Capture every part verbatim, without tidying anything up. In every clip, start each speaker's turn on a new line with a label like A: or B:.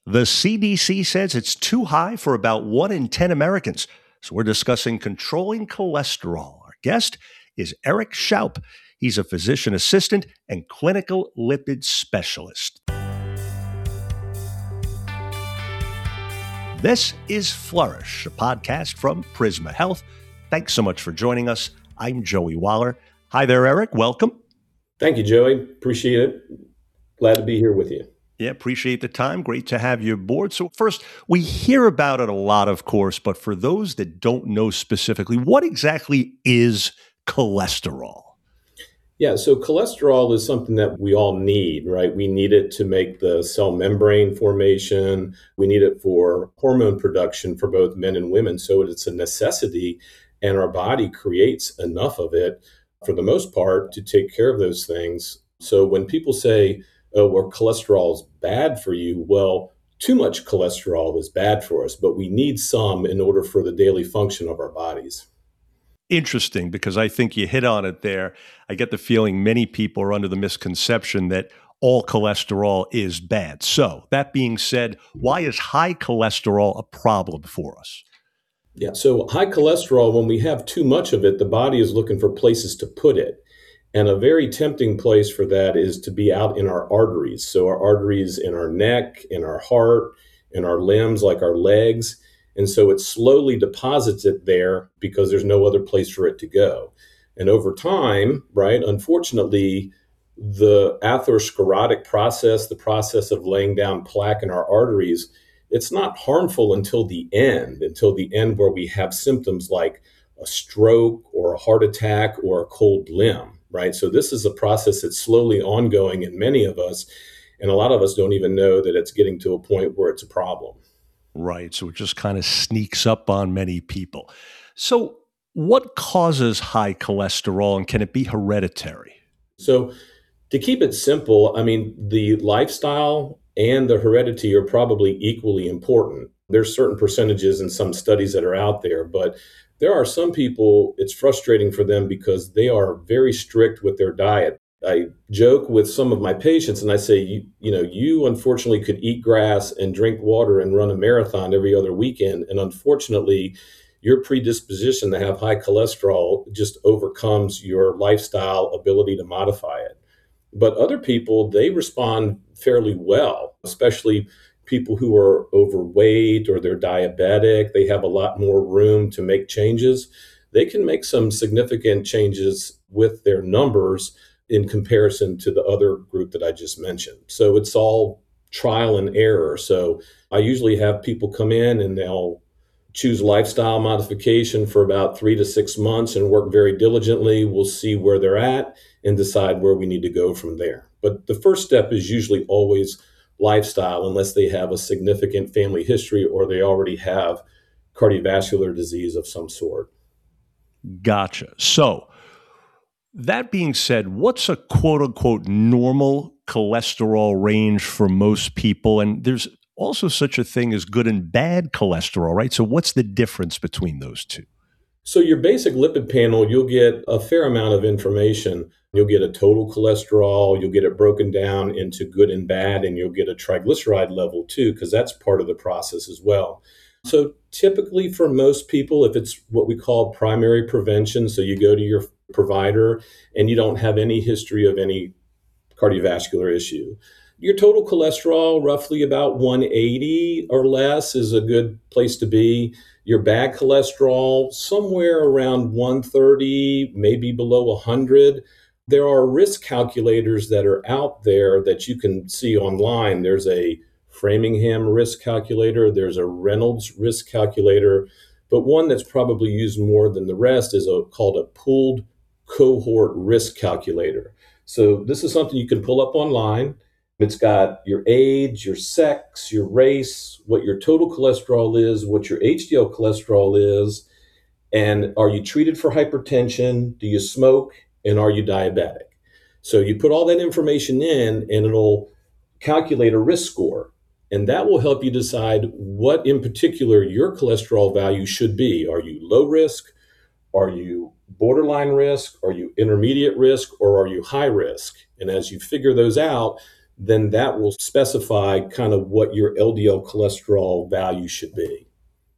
A: The C D C says it's too high for about one in ten Americans. So we're discussing controlling cholesterol. Our guest is Eric Schaup. He's a physician assistant and clinical lipid specialist. This is Flourish, a podcast from Prisma Health. Thanks so much for joining us. I'm Joey Waller. Hi there, Eric. Welcome.
B: Thank you, Joey. Appreciate it. Glad to be here with you.
A: Yeah, appreciate the time. Great to have you aboard. So first, we hear about it a lot, of course, but for those that don't know specifically, what exactly is cholesterol?
B: Yeah, so cholesterol is something that we all need, right? We need it to make the cell membrane formation. We need it for hormone production for both men and women. So it's a necessity, and our body creates enough of it for the most part to take care of those things. So when people say, oh, well, cholesterol is bad for you, well, too much cholesterol is bad for us, but we need some in order for the daily function of our bodies.
A: Interesting, because I think you hit on it there. I get the feeling many people are under the misconception that all cholesterol is bad. So that being said, why is high cholesterol a problem for us?
B: Yeah, so high cholesterol, when we have too much of it, the body is looking for places to put it. And a very tempting place for that is to be out in our arteries. So our arteries in our neck, in our heart, in our limbs, like our legs. And so it slowly deposits it there because there's no other place for it to go. And over time, right, unfortunately, the atherosclerotic process, the process of laying down plaque in our arteries, it's not harmful until the end, until the end where we have symptoms like a stroke or a heart attack or a cold limb. Right. So this is a process that's slowly ongoing in many of us. And a lot of us don't even know that it's getting to a point where it's a problem.
A: Right. So it just kind of sneaks up on many people. So what causes high cholesterol, and can it be hereditary?
B: So to keep it simple, I mean, the lifestyle and the heredity are probably equally important. There's certain percentages in some studies that are out there, but there are some people, it's frustrating for them because they are very strict with their diet. I joke with some of my patients and I say, you, you know, you unfortunately could eat grass and drink water and run a marathon every other weekend. And unfortunately, your predisposition to have high cholesterol just overcomes your lifestyle ability to modify it. But other people, they respond fairly well, especially people who are overweight or they're diabetic. They have a lot more room to make changes. They can make some significant changes with their numbers in comparison to the other group that I just mentioned. So it's all trial and error. So I usually have people come in and they'll choose lifestyle modification for about three to six months and work very diligently. We'll see where they're at and decide where we need to go from there. But the first step is usually always lifestyle, unless they have a significant family history or they already have cardiovascular disease of some sort.
A: Gotcha. So that being said, what's a quote unquote normal cholesterol range for most people? And there's also such a thing as good and bad cholesterol, right? So what's the difference between those two?
B: So your basic lipid panel, you'll get a fair amount of information. You'll get a total cholesterol, you'll get it broken down into good and bad, and you'll get a triglyceride level too, because that's part of the process as well. So typically for most people, if it's what we call primary prevention, so you go to your provider and you don't have any history of any cardiovascular issue, your total cholesterol, roughly about one eighty or less, is a good place to be. Your bad cholesterol, somewhere around one thirty, maybe below one hundred. There are risk calculators that are out there that you can see online. There's a Framingham risk calculator. There's a Reynolds risk calculator. But one that's probably used more than the rest is a, called a pooled cohort risk calculator. So this is something you can pull up online. It's got your age, your sex, your race, what your total cholesterol is, what your H D L cholesterol is, and are you treated for hypertension? Do you smoke? And are you diabetic? So you put all that information in and it'll calculate a risk score. And that will help you decide what in particular your cholesterol value should be. Are you low risk? Are you borderline risk? Are you intermediate risk? Or are you high risk? And as you figure those out, then that will specify kind of what your L D L cholesterol value should be.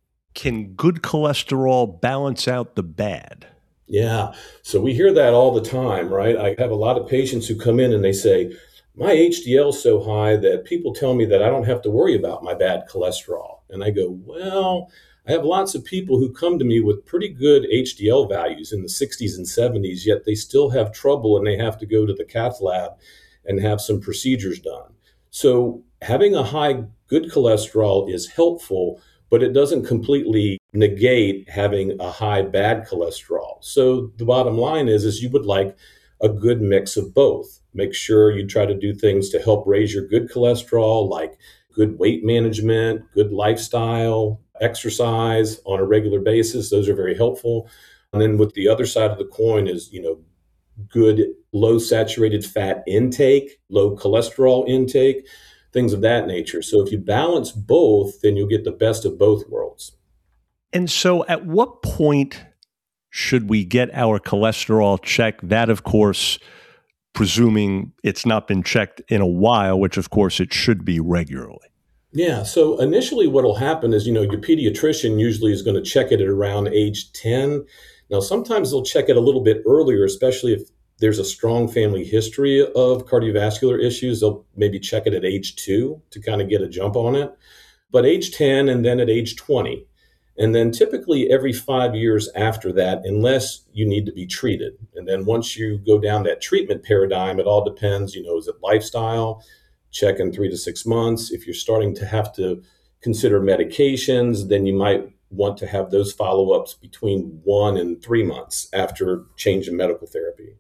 A: Can good cholesterol balance out the bad?
B: Yeah. So we hear that all the time, right? I have a lot of patients who come in and they say, my H D L is so high that people tell me that I don't have to worry about my bad cholesterol. And I go, well, I have lots of people who come to me with pretty good H D L values in the sixties and seventies, yet they still have trouble and they have to go to the cath lab and have some procedures done. So having a high good cholesterol is helpful, but it doesn't completely negate having a high bad cholesterol. So the bottom line is, is you would like a good mix of both. Make sure you try to do things to help raise your good cholesterol, like good weight management, good lifestyle, exercise on a regular basis. Those are very helpful. And then with the other side of the coin is, you know, good low saturated fat intake, low cholesterol intake, things of that nature. So if you balance both, then you'll get the best of both worlds.
A: And so at what point should we get our cholesterol checked? That, of course, presuming it's not been checked in a while, which of course it should be regularly.
B: Yeah. So initially what will happen is, you know, your pediatrician usually is going to check it at around age ten. Now, sometimes they'll check it a little bit earlier, especially if there's a strong family history of cardiovascular issues. They'll maybe check it at age two to kind of get a jump on it. But age ten and then at age twenty. And then typically every five years after that, unless you need to be treated. And then once you go down that treatment paradigm, it all depends, you know, is it lifestyle? Check in three to six months. If you're starting to have to consider medications, then you might want to have those follow-ups between one and three months after change in medical therapy.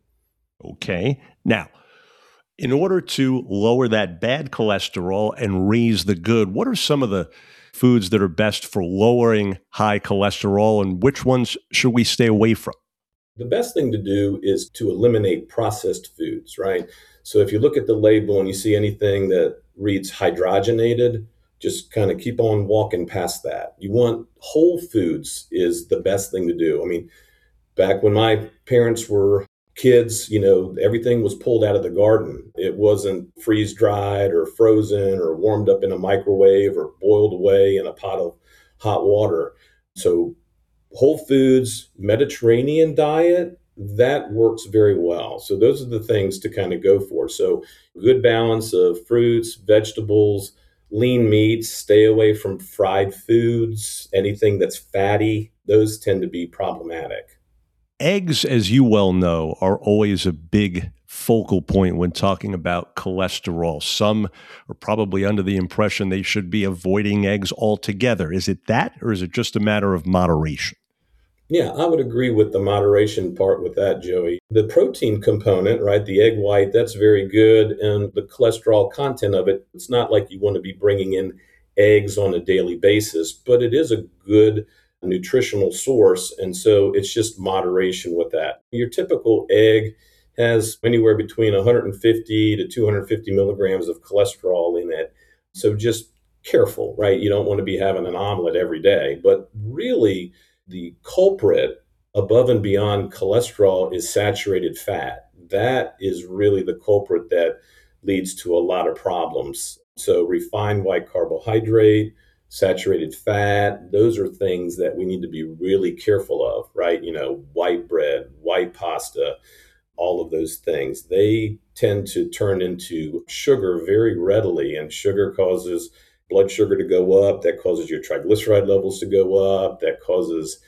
A: Okay. Now, in order to lower that bad cholesterol and raise the good, what are some of the foods that are best for lowering high cholesterol, and which ones should we stay away from?
B: The best thing to do is to eliminate processed foods, right? So if you look at the label and you see anything that reads hydrogenated, just kind of keep on walking past that. You want whole foods is the best thing to do. I mean, back when my parents were kids, you know, everything was pulled out of the garden. It wasn't freeze dried or frozen or warmed up in a microwave or boiled away in a pot of hot water. So whole foods, Mediterranean diet, that works very well. So those are the things to kind of go for. So good balance of fruits, vegetables, lean meats, stay away from fried foods, anything that's fatty. Those tend to be problematic.
A: Eggs, as you well know, are always a big focal point when talking about cholesterol. Some are probably under the impression they should be avoiding eggs altogether. Is it that, or is it just a matter of moderation?
B: Yeah, I would agree with the moderation part with that, Joey. The protein component, right, the egg white, that's very good. And the cholesterol content of it, it's not like you want to be bringing in eggs on a daily basis, but it is a good nutritional source. And so it's just moderation with that. Your typical egg has anywhere between one hundred fifty to two hundred fifty milligrams of cholesterol in it. So just careful, right? You don't want to be having an omelet every day. But really, the culprit above and beyond cholesterol is saturated fat. That is really the culprit that leads to a lot of problems. So refined white carbohydrate, saturated fat, those are things that we need to be really careful of, right? You know, white bread, white pasta, all of those things. They tend to turn into sugar very readily, and sugar causes blood sugar to go up. That causes your triglyceride levels to go up. That causes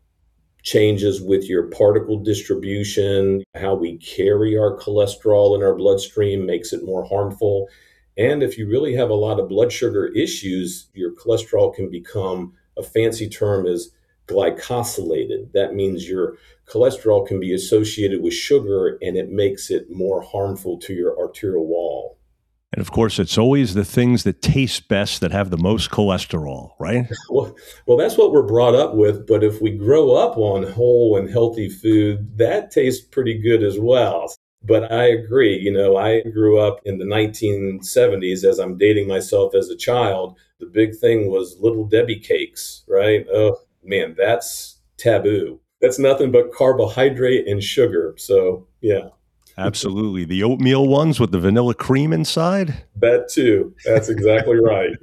B: changes with your particle distribution. How we carry our cholesterol in our bloodstream makes it more harmful. And if you really have a lot of blood sugar issues, your cholesterol can become, a fancy term is glycosylated. That means your cholesterol can be associated with sugar, and it makes it more harmful to your arterial wall.
A: And of course, it's always the things that taste best that have the most cholesterol, right?
B: Well, well, that's what we're brought up with. But if we grow up on whole and healthy food, that tastes pretty good as well. But I agree. You know, I grew up in the nineteen seventies as I'm dating myself as a child. The big thing was Little Debbie cakes, right? Oh, man, that's taboo. That's nothing but carbohydrate and sugar. So, yeah.
A: Absolutely. The oatmeal ones with the vanilla cream inside?
B: That too. That's exactly right.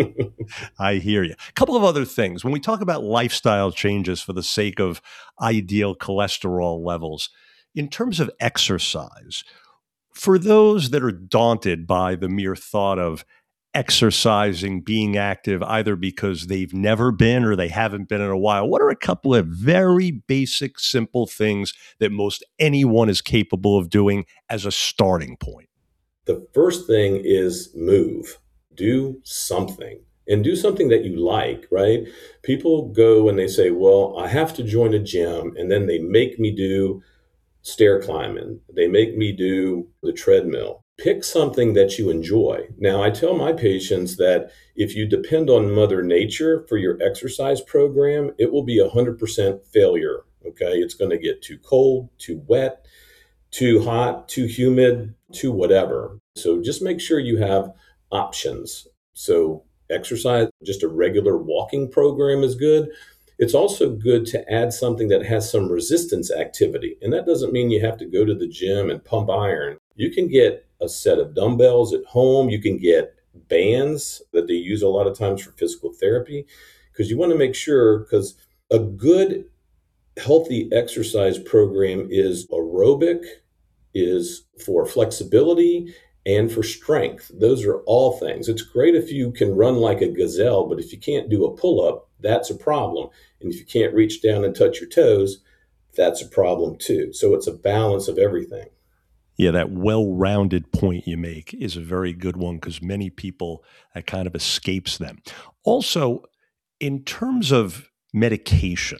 A: I hear you. A couple of other things. When we talk about lifestyle changes for the sake of ideal cholesterol levels, in terms of exercise, for those that are daunted by the mere thought of exercising, being active, either because they've never been or they haven't been in a while, what are a couple of very basic, simple things that most anyone is capable of doing as a starting point?
B: The first thing is move. Do something. And do something that you like, right? People go and they say, well, I have to join a gym, and then they make me do stair climbing. They make me do the treadmill. Pick something that you enjoy. Now, I tell my patients that if you depend on Mother Nature for your exercise program, it will be a one hundred percent failure. Okay. It's going to get too cold, too wet, too hot, too humid, too whatever. So just make sure you have options. So, exercise, just a regular walking program is good. It's also good to add something that has some resistance activity. And that doesn't mean you have to go to the gym and pump iron. You can get a set of dumbbells at home. You can get bands that they use a lot of times for physical therapy, because you want to make sure, because a good healthy exercise program is aerobic, is for flexibility, and for strength. Those are all things. It's great if you can run like a gazelle, but if you can't do a pull-up, that's a problem. And if you can't reach down and touch your toes, that's a problem too. So it's a balance of everything.
A: Yeah, that well-rounded point you make is a very good one, because many people, that kind of escapes them. Also, in terms of medication,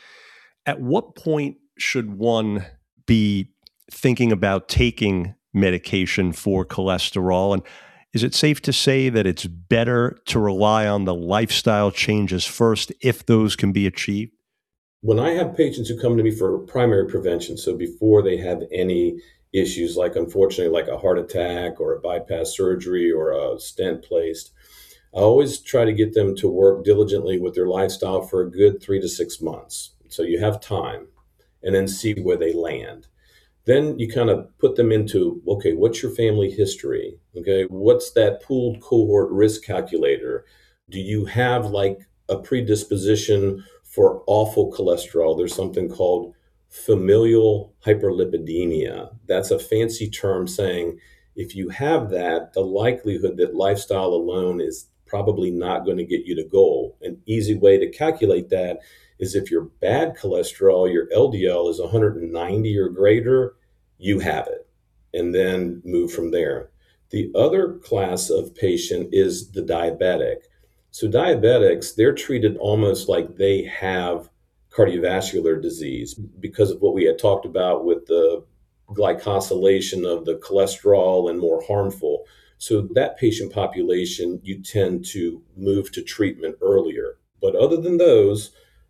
A: at what point should one be thinking about taking medication for cholesterol? And is it safe to say that it's better to rely on the lifestyle changes first if those can be achieved?
B: When I have patients who come to me for primary prevention, so before they have any issues, like unfortunately like a heart attack or a bypass surgery or a stent placed, I always try to get them to work diligently with their lifestyle for a good three to six months. So you have time, and then see where they land. Then you kind of put them into, okay, what's your family history? Okay, what's that pooled cohort risk calculator? Do you have like a predisposition for awful cholesterol? There's something called familial hyperlipidemia. That's a fancy term saying if you have that, the likelihood that lifestyle alone is probably not going to get you to goal. An easy way to calculate that is if your bad cholesterol, your L D L is one hundred ninety or greater, you have it, and then move from there. The other class of patient is the diabetic. So diabetics, they're treated almost like they have cardiovascular disease because of what we had talked about with the glycosylation of the cholesterol and more harmful. So that patient population, you tend to move to treatment earlier. But other than those,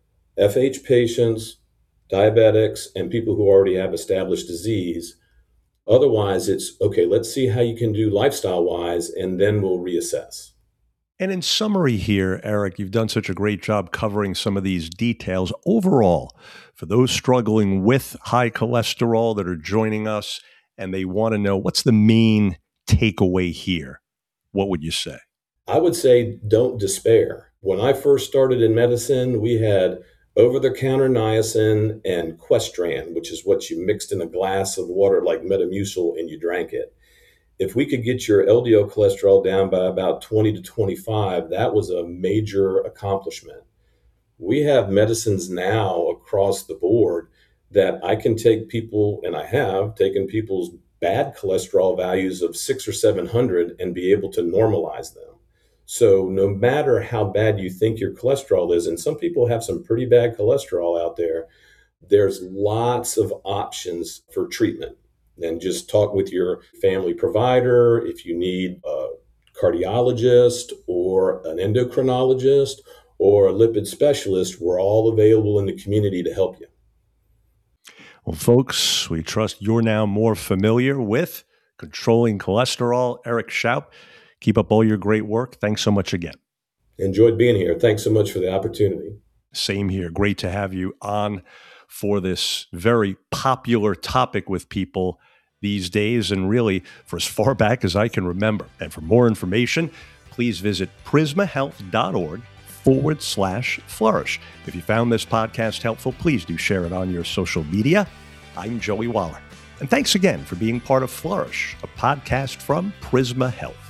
B: F H patients, diabetics, and people who already have established disease, otherwise it's, okay, let's see how you can do lifestyle-wise, and then we'll reassess.
A: And in summary here, Eric, you've done such a great job covering some of these details. Overall, for those struggling with high cholesterol that are joining us and they want to know what's the main takeaway here, what would you say?
B: I would say don't despair. When I first started in medicine, we had over-the-counter niacin and Questran, which is what you mixed in a glass of water like Metamucil and you drank it. If we could get your L D L cholesterol down by about twenty to twenty-five, that was a major accomplishment. We have medicines now across the board that I can take people, and I have taken people's bad cholesterol values of six or seven hundred and be able to normalize them. So no matter how bad you think your cholesterol is, and some people have some pretty bad cholesterol out there, there's lots of options for treatment. And just talk with your family provider if you need a cardiologist or an endocrinologist or a lipid specialist. We're all available in the community to help you.
A: Well, folks, we trust you're now more familiar with controlling cholesterol. Eric Shoup, keep up all your great work. Thanks so much again.
B: Enjoyed being here. Thanks so much for the opportunity.
A: Same here. Great to have you on for this very popular topic with people, these days and really for as far back as I can remember. And for more information, please visit prismahealth.org forward slash flourish. If you found this podcast helpful, please do share it on your social media. I'm Joey Waller. And thanks again for being part of Flourish, a podcast from Prisma Health.